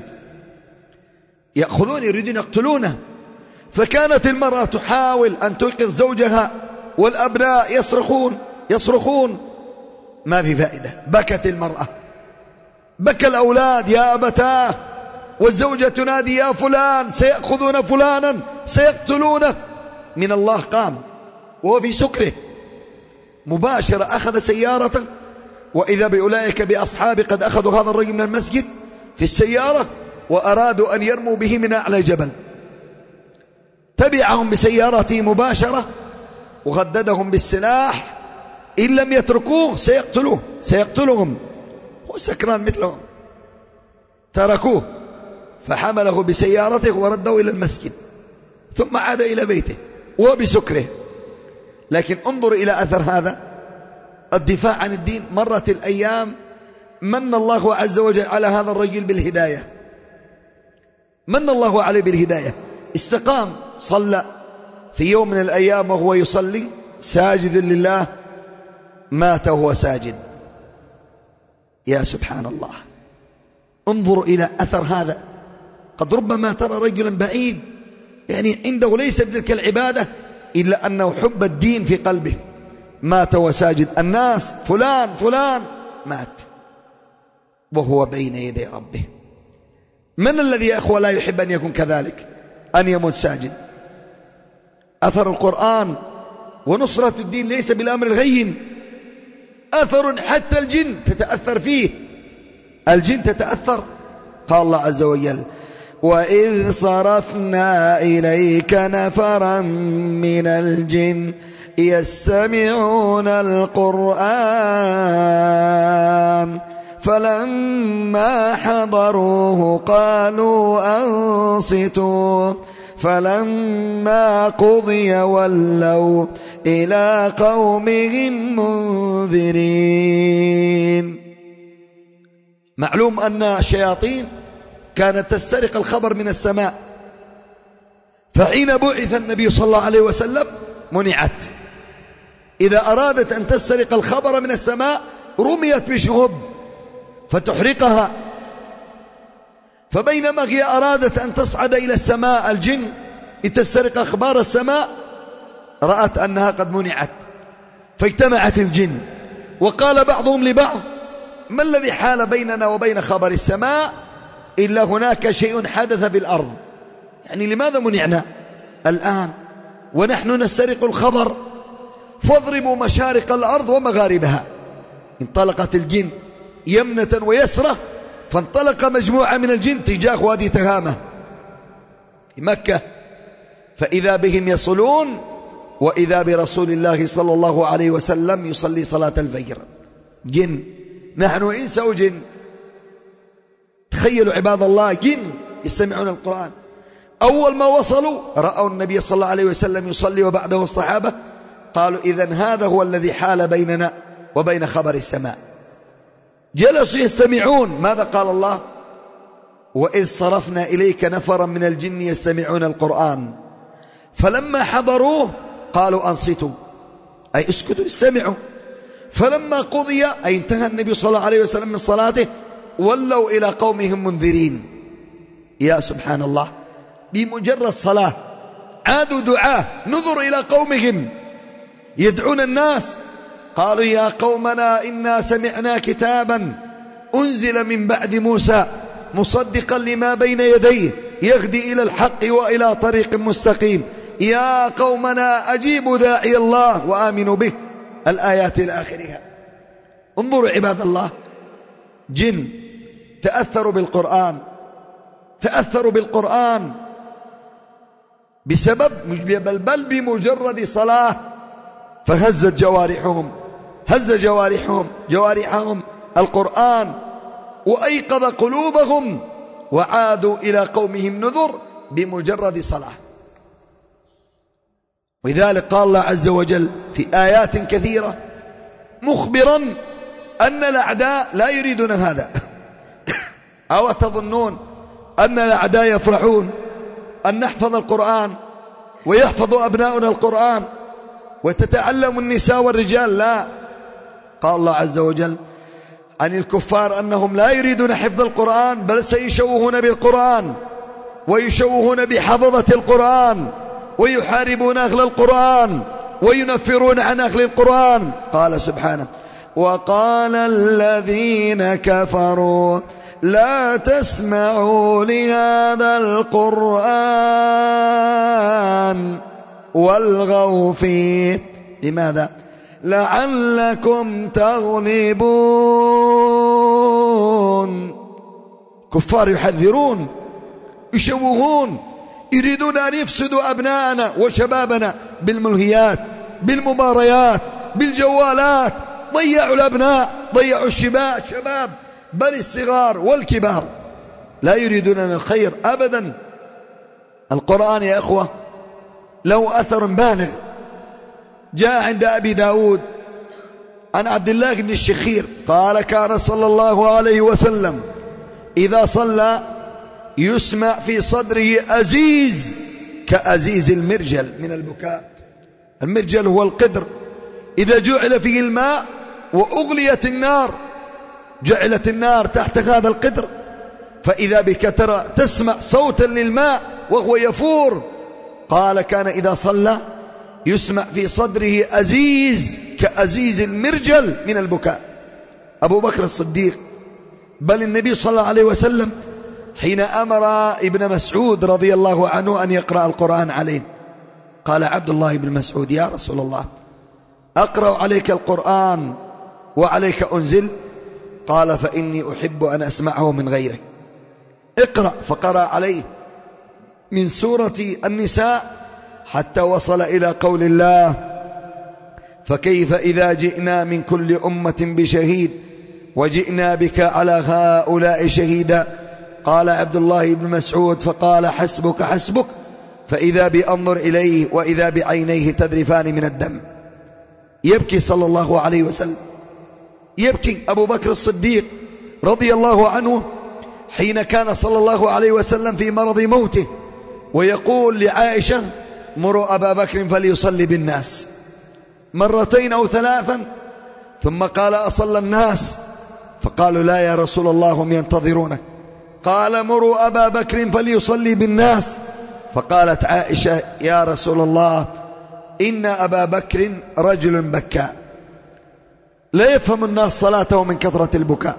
يأخذون يريدون يقتلونه. فكانت المرأة تحاول أن تنقذ زوجها والأبناء يصرخون ما في فائدة. بكت المرأة، بكى الأولاد يا أبتاه، والزوجة تنادي يا فلان سيأخذون فلانا سيقتلونه. من الله قام وهو في سكره مباشرة أخذ سيارة، وإذا بأولئك بأصحاب قد أخذوا هذا الرجل من المسجد في السيارة وأرادوا أن يرموا به من أعلى جبل. تبعهم بسيارته مباشرة وغددهم بالسلاح، إن لم يتركوه سيقتلهم، هو سكران مثلهم. تركوه فحمله بسيارته ورده إلى المسجد، ثم عاد إلى بيته وهو بسكره. لكن انظر إلى أثر هذا الدفاع عن الدين. مرت الأيام، من الله عز وجل على هذا الرجل بالهداية، من الله عليه بالهداية، استقام، صلى في يوم من الأيام وهو يصلي ساجد لله، مات وهو ساجد. يا سبحان الله، انظروا إلى أثر هذا. قد ربما ترى رجلا بعيد يعني عنده ليس بتلك العبادة إلا أنه حب الدين في قلبه، مات وساجد. الناس فلان مات وهو بين يدي ربه. من الذي يا أخوة لا يحب أن يكون كذلك، أن يموت ساجد؟ أثر القرآن ونصرة الدين ليس بالأمر الهين، أثر حتى الجن تتأثر فيه، الجن تتأثر. قال الله عز وجل وإذ صرفنا إليك نفرا من الجن يستمعون القرآن فلما حضروه قالوا أنصتوا فلما قضي ولوا إلى قومهم منذرين. معلوم أن الشياطين كانت تسترق الخبر من السماء، فحين بعث النبي صلى الله عليه وسلم منعت. إذا أرادت أن تسترق الخبر من السماء رميت بشهب فتحرقها. فبينما هي أرادت أن تصعد إلى السماء الجن لتسترق أخبار السماء، رأت أنها قد منعت، فاجتمعت الجن وقال بعضهم لبعض ما الذي حال بيننا وبين خبر السماء إلا هناك شيء حدث في الأرض، يعني لماذا منعنا الآن ونحن نسترق الخبر؟ فاضربوا مشارق الأرض ومغاربها. انطلقت الجن يمنة ويسرة، فانطلق مجموعة من الجن تجاه وادي تهامة في مكة، فإذا بهم يصلون وإذا برسول الله صلى الله عليه وسلم يصلي صلاة الفجر. جن، نحن إنس وجن. تخيلوا عباد الله، جن يستمعون القرآن. أول ما وصلوا رأوا النبي صلى الله عليه وسلم يصلي وبعده الصحابة، قالوا إذن هذا هو الذي حال بيننا وبين خبر السماء. جلسوا يستمعون. ماذا قال الله؟ وإذ صرفنا إليك نفرا من الجن يستمعون القرآن فلما حضروه قالوا أنصتوا، أي اسكتوا استمعوا. فلما قضي، أي انتهى النبي صلى الله عليه وسلم من صلاته، ولوا إلى قومهم منذرين. يا سبحان الله، بمجرد صلاة عادوا دعاة نذر إلى قومهم يدعون الناس. قالوا يا قومنا إنا سمعنا كتابا أنزل من بعد موسى مصدقا لما بين يديه يهدي إلى الحق وإلى طريق مستقيم يا قومنا أجيبوا داعي الله وآمنوا به، الآيات إلى آخرها. انظروا عباد الله، جن تأثروا بالقرآن بسبب بل بمجرد صلاة، فهزت جوارحهم القرآن وأيقظ قلوبهم وعادوا إلى قومهم نذر بمجرد صلاة. ولذلك قال الله عز وجل في آيات كثيرة مخبرا أن الأعداء لا يريدون هذا. أو تظنون أن الأعداء يفرحون؟ أن نحفظ القرآن ويحفظ أبناؤنا القرآن وتتعلم النساء والرجال، لا. قال الله عز وجل عن الكفار أنهم لا يريدون حفظ القرآن، بل سيشوهون بالقرآن ويشوهون بحفظة القرآن ويحاربون أهل القرآن وينفرون عن أهل القرآن. قال سبحانه: وقال الذين كفروا لا تسمعوا لهذا القرآن والغوا فيه. لماذا؟ لعلكم تغلبون. كفار يحذرون، يشوهون، يريدون أن يفسدوا أبناءنا وشبابنا بالملهيات، بالمباريات، بالجوالات. ضيعوا الأبناء، ضيعوا الشباب، بل الصغار والكبار. لا يريدون لنا الخير أبدا. القرآن يا أخوة له أثر بالغ. جاء عند أبي داود عن عبد الله بن الشخير قال: كان صلى الله عليه وسلم إذا صلى يسمع في صدره أزيز كأزيز المرجل من البكاء. المرجل هو القدر، إذا جعل فيه الماء وأغليت النار، جعلت النار تحت هذا القدر، فإذا بك ترى تسمع صوتا للماء وهو يفور. قال: كان إذا صلى يسمع في صدره أزيز كأزيز المرجل من البكاء. أبو بكر الصديق، بل النبي صلى الله عليه وسلم حين أمر ابن مسعود رضي الله عنه أن يقرأ القرآن عليه، قال عبد الله بن مسعود: يا رسول الله، أقرأ عليك القرآن وعليك أنزل؟ قال: فإني أحب أن أسمعه من غيرك. اقرأ. فقرأ عليه من سورة النساء حتى وصل إلى قول الله: فكيف إذا جئنا من كل أمة بشهيد وجئنا بك على هؤلاء شهيدا. قال عبد الله بن مسعود: فقال: حسبك حسبك. فإذا بأنظر إليه وإذا بعينيه تذرفان من الدم. يبكي صلى الله عليه وسلم، يبكي أبو بكر الصديق رضي الله عنه حين كان صلى الله عليه وسلم في مرض موته، ويقول لعائشة: مروا أبا بكر فليصلي بالناس، مرتين أو ثلاثا، ثم قال: أصلى الناس؟ فقالوا: لا يا رسول الله، هم ينتظرونك. قال: مروا أبا بكر فليصلي بالناس. فقالت عائشة: يا رسول الله، إن أبا بكر رجل بكاء، لا يفهم الناس صلاته من كثرة البكاء.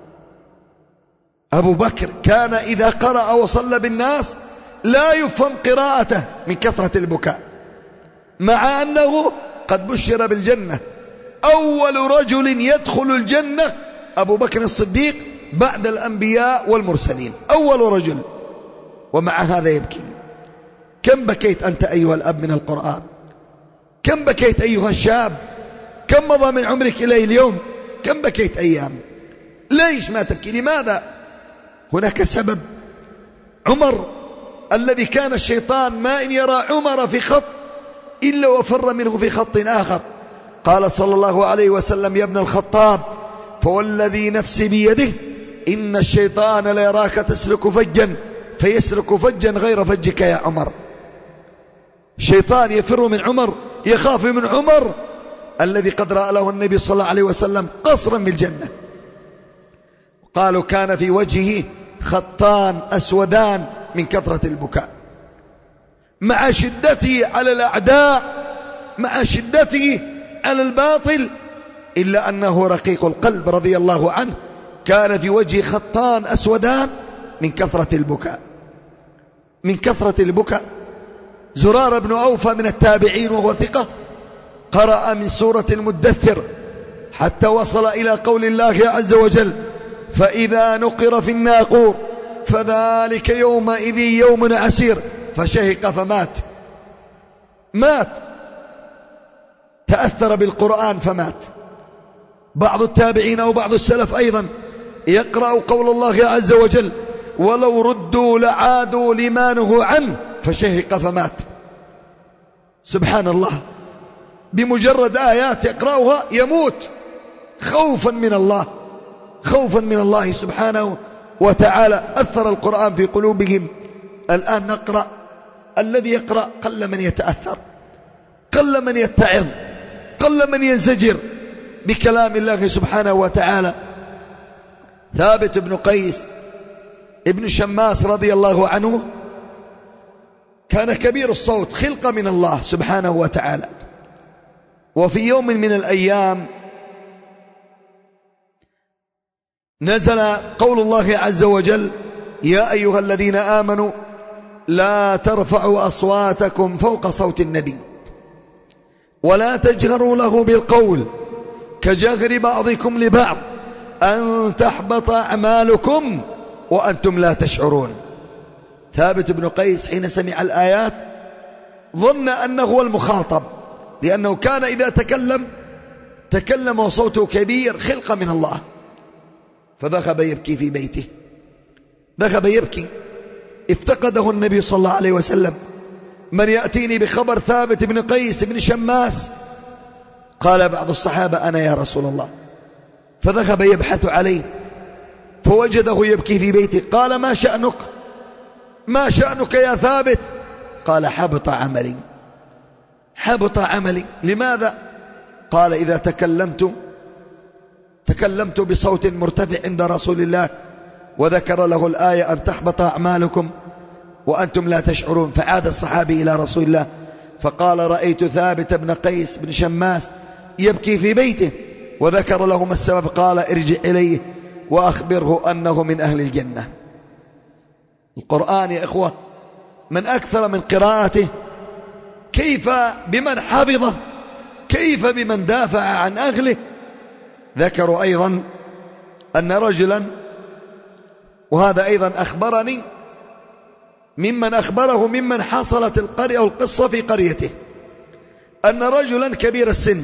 أبو بكر كان إذا قرأ وصلى بالناس لا يفهم قراءته من كثرة البكاء، مع أنه قد بشر بالجنة. أول رجل يدخل الجنة أبو بكر الصديق بعد الأنبياء والمرسلين، أول رجل، ومع هذا يبكي. كم بكيت أنت أيها الأب من القرآن؟ كم بكيت أيها الشاب؟ كم مضى من عمرك إلى اليوم؟ كم بكيت أيام؟ ليش ما تبكي؟ لماذا؟ هناك سبب. عمر الذي كان الشيطان ما إن يرى عمر في خط إلا وفر منه في خط آخر. قال صلى الله عليه وسلم: يا ابن الخطاب، فوالذي نفسي بيده إن الشيطان ليراك تسلك فجا فيسلك فجا غير فجك يا عمر. الشيطان يفر من عمر، يخاف من عمر الذي قد رأى له النبي صلى الله عليه وسلم قصرا بالجنة. قالوا: كان في وجهه خطان أسودان من كثرة البكاء، مع شدته على الأعداء، مع شدته على الباطل، إلا أنه رقيق القلب رضي الله عنه. كان في وجهه خطان أسودان من كثرة البكاء، من كثرة البكاء. زرار بن أوفى من التابعين وهو ثقة قرأ من سورة المدثر حتى وصل إلى قول الله عز وجل: فإذا نقر في الناقور فذلك يومئذ يوم عسير، فشهق فمات. مات، تأثر بالقرآن فمات. بعض التابعين أو بعض السلف أيضا يقرأ قول الله عز وجل: ولو ردوا لعادوا لما نهوا عنه، فشهق فمات. سبحان الله، بمجرد آيات يقرأها يموت خوفا من الله، خوفا من الله سبحانه وتعالى. أثر القرآن في قلوبهم. الآن نقرأ الذي يقرأ قل من يتأثر، قل من يتعظ، قل من ينزجر بكلام الله سبحانه وتعالى. ثابت بن قيس ابن شماس رضي الله عنه كان كبير الصوت، خلقة من الله سبحانه وتعالى. وفي يوم من الأيام نزل قول الله عز وجل: يا أيها الذين آمنوا لا ترفعوا أصواتكم فوق صوت النبي ولا تجهروا له بالقول كجهر بعضكم لبعض أن تحبط أعمالكم وأنتم لا تشعرون. ثابت بن قيس حين سمع الآيات ظن أنه هو المخاطب، لأنه كان إذا تكلم وصوته كبير، خلقة من الله. فذهب يبكي في بيته، ذهب يبكي. افتقده النبي صلى الله عليه وسلم: من يأتيني بخبر ثابت بن قيس بن شماس؟ قال بعض الصحابة: أنا يا رسول الله. فذهب يبحث عليه فوجده يبكي في بيته. قال: ما شأنك؟ ما شأنك يا ثابت؟ قال: حبط عملي، حبط عملي. لماذا؟ قال: إذا تكلمت بصوت مرتفع عند رسول الله وذكر له الآية أن تحبط أعمالكم وأنتم لا تشعرون. فعاد الصحابي إلى رسول الله فقال: رأيت ثابت بن قيس بن شماس يبكي في بيته، وذكر له ما السبب. قال: ارجع إليه وأخبره أنه من أهل الجنة. القرآن يا إخوة من أكثر من قراءته كيف بمن حفظه، كيف بمن دافع عن أهله. ذكروا أيضا أن رجلا، وهذا أيضا أخبرني ممن أخبره ممن حصلت القرية أو القصة في قريته، أن رجلا كبير السن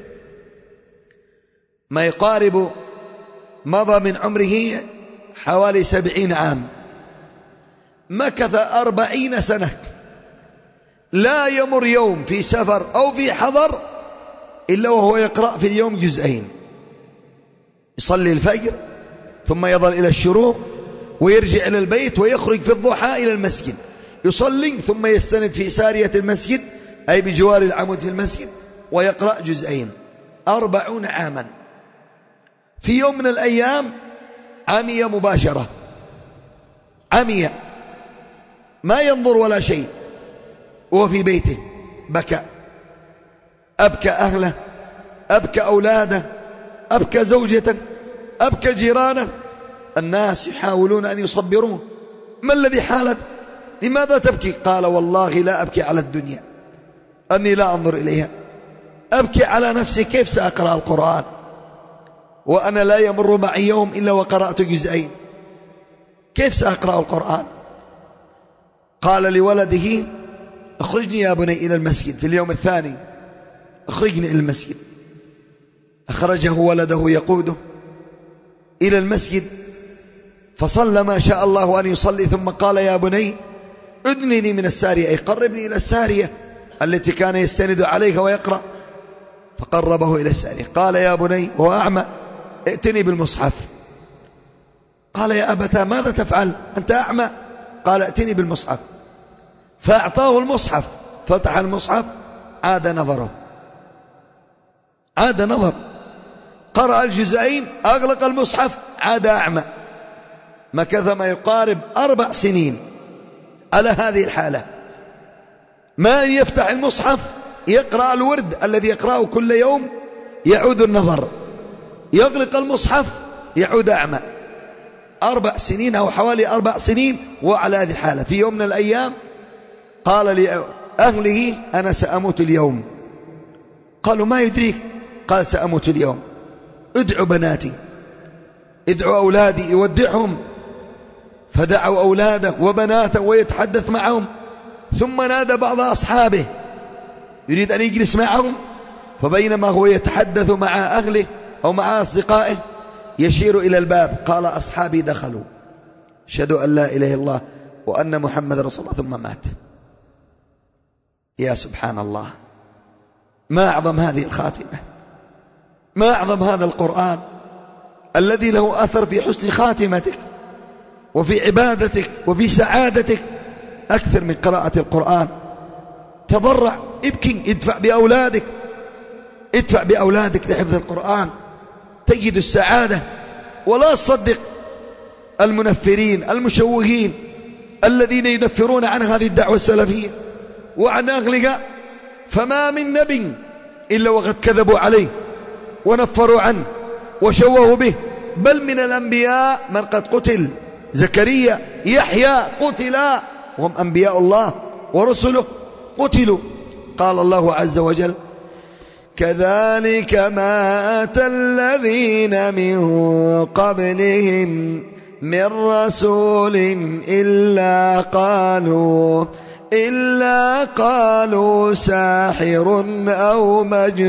ما يقارب مضى من عمره حوالي 70 عام، مكث 40 سنة لا يمر يوم في سفر أو في حضر إلا وهو يقرأ في اليوم جزئين. يصلي الفجر ثم يظل إلى الشروق ويرجع إلى البيت ويخرج في الضحى إلى المسجد، يصلي ثم يستند في سارية المسجد أي بجوار العمود في المسجد ويقرأ جزئين. 40 عاما. في يوم من الأيام عمي مباشرة، عمي ما ينظر ولا شيء، وهو في بيته بكى، أبكى أهله، أبكى أولاده، أبكى زوجته، أبكى جيرانه. الناس يحاولون أن يصبروه: ما الذي حالك؟ لماذا تبكي؟ قال: والله لا أبكي على الدنيا أني لا أنظر إليها، أبكي على نفسي. كيف سأقرأ القرآن وأنا لا يمر معي يوم إلا وقرأت جزئين؟ كيف سأقرأ القرآن؟ قال لولده: اخرجني يا بني إلى المسجد. في اليوم الثاني: اخرجني إلى المسجد. أخرجه ولده يقوده إلى المسجد، فصلى ما شاء الله أن يصلي، ثم قال: يا بني ادنني من السارية، أي قربني إلى السارية التي كان يستند عليها ويقرأ. فقربه إلى السارية. قال: يا بني، وهو أعمى: ائتني بالمصحف. قال: يا أبتاه ماذا تفعل؟ أنت أعمى. قال: ائتني بالمصحف. فأعطاه المصحف، فتح المصحف، عاد نظره، عاد نظر، قرأ الجزئين، أغلق المصحف، عاد أعمى. مكث ما يقارب 4 سنين على هذه الحالة، ما يفتح المصحف يقرأ الورد الذي يقرأه كل يوم يعود النظر، يغلق المصحف يعود أعمى. 4 سنين أو حوالي 4 سنين وعلى هذه الحالة. في يوم من الأيام قال لأهله: أنا سأموت اليوم. قالوا: ما يدريك؟ قال: سأموت اليوم. ادعوا بناتي، ادعوا أولادي يودعهم. فدعوا أولاده وبناته ويتحدث معهم، ثم نادى بعض أصحابه يريد أن يجلس معهم، فبينما هو يتحدث مع أهله أو مع أصدقائه يشير إلى الباب. قال: أصحابي دخلوا، أشهدوا أن لا إله إلا الله وأن محمد رسول الله، ثم مات. يا سبحان الله، ما أعظم هذه الخاتمة، ما أعظم هذا القرآن الذي له أثر في حسن خاتمتك وفي عبادتك وفي سعادتك. أكثر من قراءة القرآن، تضرع، ابكي، ادفع بأولادك لحفظ القرآن تجد السعادة. ولا تصدق المنفرين المشوهين الذين ينفرون عن هذه الدعوة السلفية وعن أهلها، فما من نبي إلا وقد كذبوا عليه ونفروا عنه وشوهوا به، بل من الأنبياء من قد قتل، زكريا، يحيى قتلا وهم أنبياء الله ورسله قتلوا. قال الله عز وجل: كذلك ما أتى الذين من قبلهم من رسول إلا قالوا ساحر أو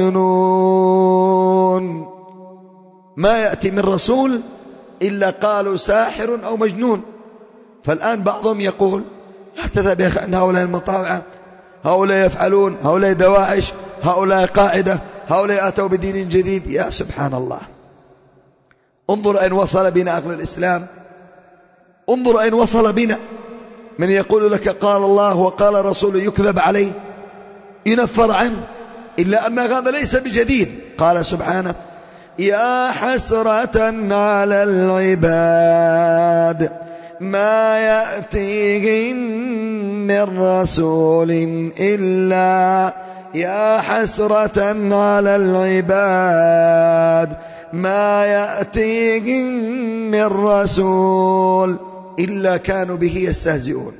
مجنون. ما يأتي من رسول إلا قالوا ساحر أو مجنون. فالآن بعضهم يقول: لا تذهب يا أخي عند هؤلاء المطاوعة، هؤلاء يفعلون، هؤلاء دواعش، هؤلاء قاعدة، هؤلاء أتوا بدين جديد. يا سبحان الله، انظر أين وصل بنا أهل الإسلام، انظر أين وصل بنا. من يقول لك قال الله وقال رسوله يكذب عليه، ينفر عنه، إلا أن هذا ليس بجديد. قال سبحانه: يا حسرة على العباد ما يأتيهم من رسول إلا يا حسرة على العباد ما يأتيهم من رسول إلا كانوا به يستهزئون.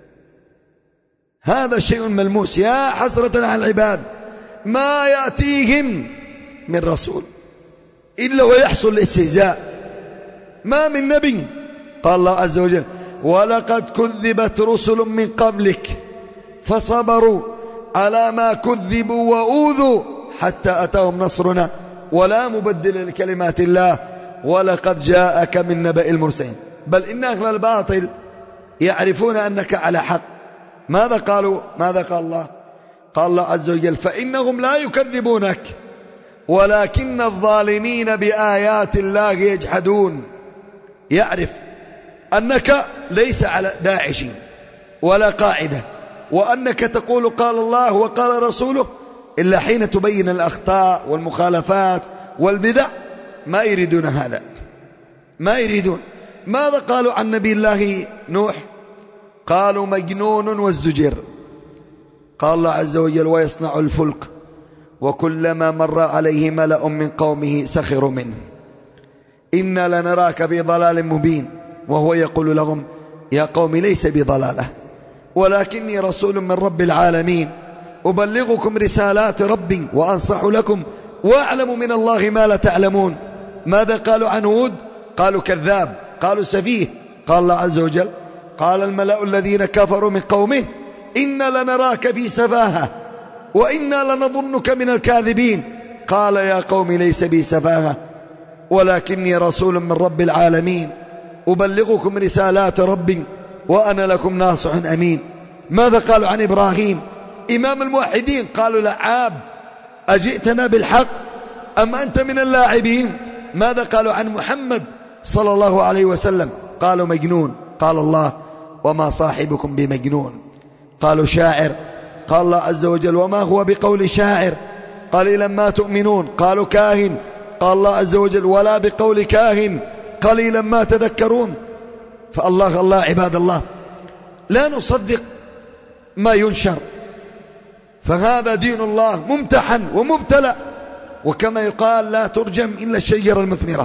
هذا شيء ملموس. يا حسرة على العباد ما يأتيهم من رسول إلا ويحصل الاستهزاء. ما من نبي، قال الله عز وجل: ولقد كذبت رسل من قبلك فصبروا على ما كذبوا وأوذوا حتى أتاهم نصرنا ولا مبدل لكلمات الله ولقد جاءك من نبأ المرسلين. بل إن أهل الباطل يعرفون أنك على حق. ماذا قالوا؟ ماذا قال الله؟ قال الله عز وجل: فإنهم لا يكذبونك ولكن الظالمين بآيات الله يجحدون. يعرف أنك ليس على داعش ولا قاعدة، وأنك تقول قال الله وقال رسوله، إلا حين تبين الأخطاء والمخالفات والبدع ما يريدون هذا، ما يريدون. ماذا قالوا عن نبي الله نوح؟ قالوا مجنون وازدجر. قال الله عز وجل: ويصنع الفلك وكلما مر عليه ملأ من قومه سخروا منه إنا لنراك في ضلال مبين. وهو يقول لهم: يا قوم ليس بضلالة ولكني رسول من رب العالمين أبلغكم رسالات ربي وأنصح لكم وأعلم من الله ما لا تعلمون. ماذا قالوا عن هود؟ قالوا كذاب، قالوا سفيه. قال الله عز وجل: قال الملأ الذين كفروا من قومه إنا لنراك في سفاهة وإنا لنظنك من الكاذبين. قال يا قوم ليس بي سفاهة ولكني رسول من رب العالمين أبلغكم رسالات ربي وأنا لكم ناصح أمين. ماذا قالوا عن إبراهيم إمام الموحدين؟ قالوا لعاب، أجئتنا بالحق أم أنت من اللاعبين؟ ماذا قالوا عن محمد صلى الله عليه وسلم؟ قالوا مجنون. قال الله: وما صاحبكم بمجنون. قالوا شاعر. قال الله عز وجل: وما هو بقول شاعر قليلا ما تؤمنون. قالوا كاهن. قال الله عز وجل: ولا بقول كاهن قليلا ما تذكرون. فالله عباد الله، لا نصدق ما ينشر، فهذا دين الله ممتحن ومبتلى. وكما يقال: لا ترجم إلا الشجرة المثمرة.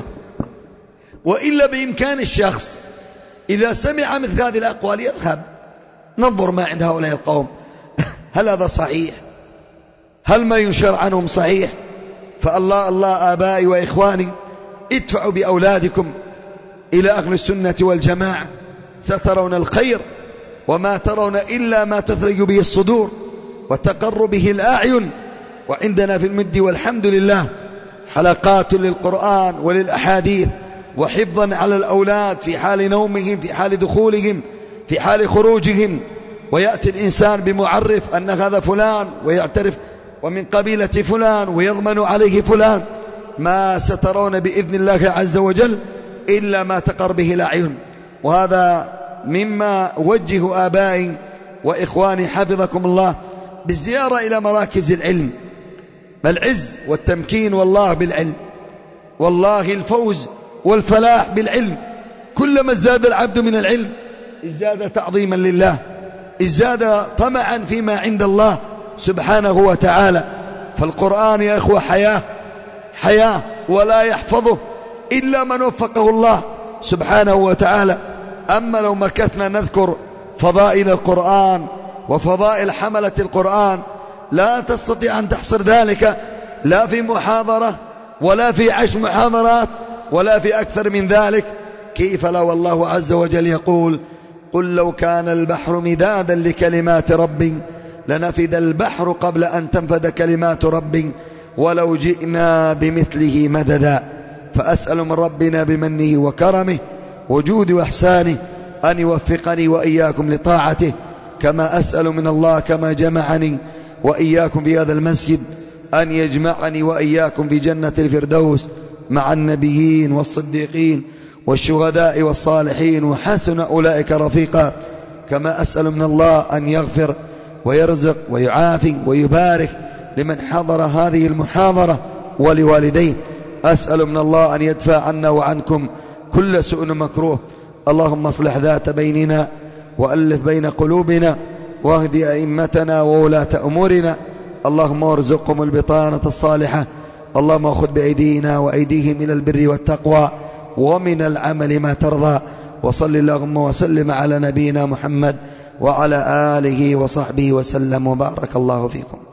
وإلا بإمكان الشخص إذا سمع مثل هذه الأقوال يذهب ننظر ما عند هؤلاء القوم، هل هذا صحيح؟ هل ما ينشر عنهم صحيح؟ فالله آبائي وإخواني، ادفعوا بأولادكم إلى أهل السنة والجماعة سترون الخير، وما ترون إلا ما تثلج به الصدور وتقر به الأعين. وعندنا في المد والحمد لله حلقات للقرآن وللأحاديث، وحفظا على الأولاد في حال نومهم، في حال دخولهم، في حال خروجهم. ويأتي الإنسان بمعرف أن هذا فلان ويعترف ومن قبيلة فلان ويضمن عليه فلان. ما سترون بإذن الله عز وجل إلا ما تقر به الأعين. وهذا مما وجه آبائي وإخواني حفظكم الله بالزيارة إلى مراكز العلم. العز والتمكين والله بالعلم، والله الفوز والفلاح بالعلم. كلما ازداد العبد من العلم ازداد تعظيما لله، ازداد طمعا فيما عند الله سبحانه وتعالى. فالقرآن يا إخوة حياة ولا يحفظه إلا من وفقه الله سبحانه وتعالى. أما لو مكثنا نذكر فضائل القرآن وفضائل حملة القرآن لا تستطيع أن تحصر ذلك، لا في محاضرة ولا في 10 محاضرات ولا في أكثر من ذلك. كيف لا، والله عز وجل يقول: قل لو كان البحر مدادا لكلمات ربي لنفد البحر قبل أن تنفد كلمات ربي ولو جئنا بمثله مددا. فأسأل من ربنا بمنه وكرمه وجود وإحسانه أن يوفقني وإياكم لطاعته، كما أسأل من الله كما جمعني وإياكم في هذا المسجد أن يجمعني وإياكم في جنة الفردوس مع النبيين والصديقين والشهداء والصالحين وحسن أولئك رفيقا. كما أسأل من الله أن يغفر ويرزق ويعافي ويبارك لمن حضر هذه المحاضرة ولوالديه. أسأل من الله أن يدفع عنا وعنكم كل سوء مكروه. اللهم اصلح ذات بيننا وألف بين قلوبنا واهد أئمتنا وولاة أمورنا. اللهم وارزقهم البطانة الصالحة. اللهم خذ بأيدينا وأيديهم إلى البر والتقوى ومن العمل ما ترضى. وصل اللهم وسلم على نبينا محمد وعلى آله وصحبه وسلم وبارك الله فيكم.